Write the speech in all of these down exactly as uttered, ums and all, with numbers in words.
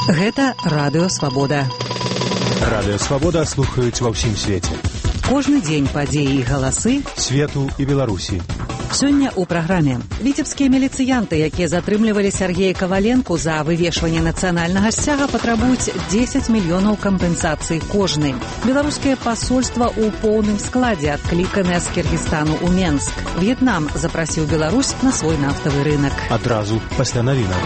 Гэта Радыё Свабода. Радыё Свабода слухаюць ва ўсім свеце. Кожны дзень падзеі і галасы свету і Беларусі. Сёння ў праграме віцебскія міліцыянты, якія затрымлівалі Сергея Каваленку за вывешванне нацыянальнага сцяга, патрабуюць дзесяць мільёнаў кампенсацыі кожны. Беларускае пасольства ў поўным складзе адкліканае з Кіргізстану ў Менск. В'етнам запрасіў Беларусь на свой нафтавы рынак. Адразу пасля навінаў.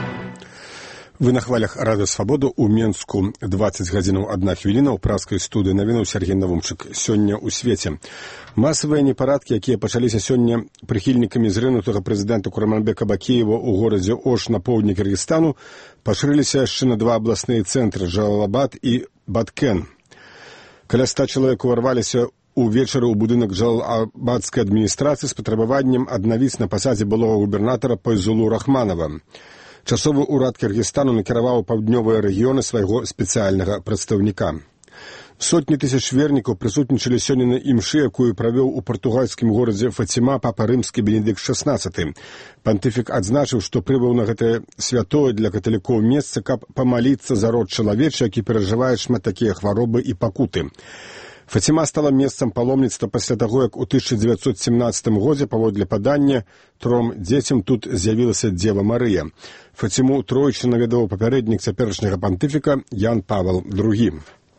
Вы на хвалях Радыё Свабоду ў Менску. дваццаць гадзінаў адна хвіліна ў праскай студыі навінаў Сергей Навумчык. Сёння ў свеце. Масавыя непарадкі, якія пачаліся сёння прыхільнікамі зрынутага прэзідэнта Курманбека Бакеева ў горадзе Ош на поўдні Кыргызстану, пашырыліся яшчэ на два абласныя цэнтры Джалалабад і Баткен. Каля ста чалавек уварваліся увечары ў будынак Джалалабадскай адміністрацыі з патрабаваннем аднавіць на пасадзе былога губернатара Пайзулу Рахманова. Часовы ўрад Кыргызстану накіраваў паўднёвыя рэгіёны свайго спецыяльнага прадстаўніка. Сотні тысяч вернікаў прысутнічалі сёння на імшы, якую правёў у партугальскім горадзе Фаціма папа рымскі Бенедыкт шаснаццаты. Пантыфік адзначыў, што прыбыў на гэтае святое для каталікоў месца, каб памаліцца за род чалавечы, які перажывае шмат такія хваробы і пакуты. Фаціма стала месцам паломніцтва пасля таго, як у тысяча дзевяцьсот семнаццатым годзе паводле падання тром дзецям тут з'явілася Дзева Марыя. Фаціму тройчы наведаваў папярэднік цяперашняга пантыфіка Ян Павел другі.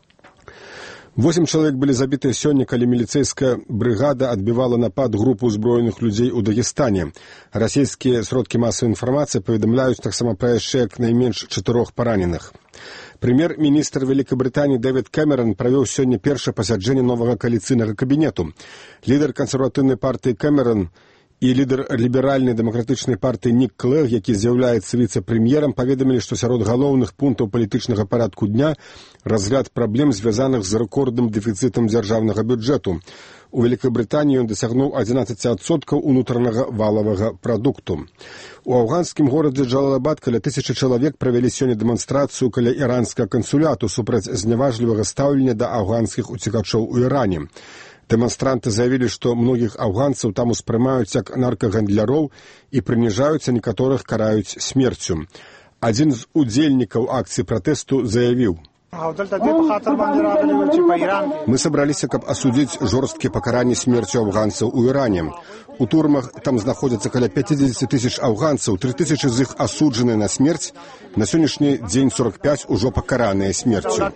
Восем чалавек былі забітыя сёння, калі міліцэйская брыгада адбівала напад групы ўзброеных людзей у Дагестане. Расійскія сродкі масавай інфармацыі паведамляюць таксама пра яшчэ як найменш чатырох параненых. Прэм'ер-міністр Вялікабрытаніі Дэвід Кэмерон правёў сёння першае пасяджэнне новага кааліцыйнага кабінету. Лідар кансерватыўнай партыі Кэмерон і лідар ліберальнай дэмакратычнай партыі Нік Клэг, які з'яўляецца віцэ-прэм'ерам, паведамілі, што сярод галоўных пунктаў палітычнага парадку дня разгляд праблем, звязаных з рэкордным дэфіцытам дзяржаўнага бюджэту. У Вялікабрытаніі ён дасягнуў адзінаццаць адсоткаў унутранага валавага прадукту. У афганскім горадзе Джалалабад каля тысячы чалавек правялі сёння дэманстрацыю каля іранскага кансуляту супраць зняважлівага стаўлення да афганскіх уцекачоў у Іране. Дэманстранты заявілі, што многіх афганцаў там успрымаюць як наркагандляроў і прыніжаюцца, некаторых караюць смерцю. Адзін з удзельнікаў акцыі пратэсту заявіў: «Мы сабраліся, каб асудзіць жорсткія пакаранні смерцю афганцаў у Іране. У турмах там знаходзяцца каля пяцьдзесят тысяч афганцаў, тры тысячы з іх асуджаныя на смерць, на сённяшні дзень сорок пяць ужо пакараныя смерцю».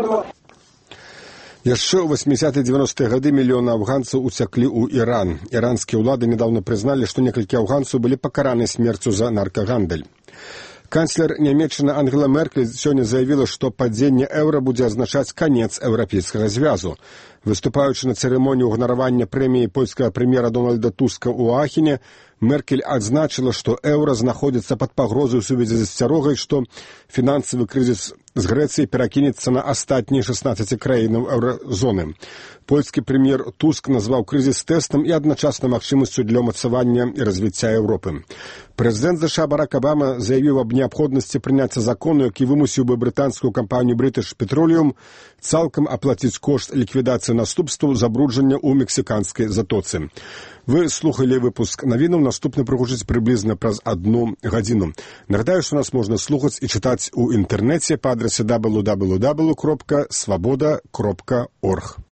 Яшчэ ў васьмідзесятыя дзевяностыя гады мільёны афганцаў уцяклі ў Іран. Іранскія ўлады нядаўна прызналі, што некалькі афганцаў былі пакараны смерцю за наркагандаль. Канцлер Нямецчыны Ангела Меркель сёння заявіла, што падзенне еўра будзе азначаць канец еўрапейскага звязу. Выступаючы на цырымоніі ўганаравання прэміі польскага прэм'ера Дональда Туска ў Ахене, Меркель адзначыла, што еўра знаходзіцца пад пагрозай у сувязі з асцярогай, што фінансавы крызіс з Грэцыі перакінецца на астатнія шаснаццаць краінаў еўразоны. Польскі прэм'ер Туск назваў крызіс тэстам і адначасна магчымасцю для ўмацавання і развіцця Еўропы. Прэзідэнт ЗША Барак Абама заявіў аб неабходнасці прыняцця закону, які вымусіў бы брытанскую кампанію British Petroleum цалкам аплаціць кошт ліквідацыі наступстваў забруджання ў мексіканскай затоцы. Вы слухалі выпуск навінаў, наступны прыгучыць прыблізна праз адну гадзіну. Нагадаю, што нас можна слухаць і чытаць у інтэрнэце па адрасе дабл ю дабл ю дабл ю кропка свабода кропка орг.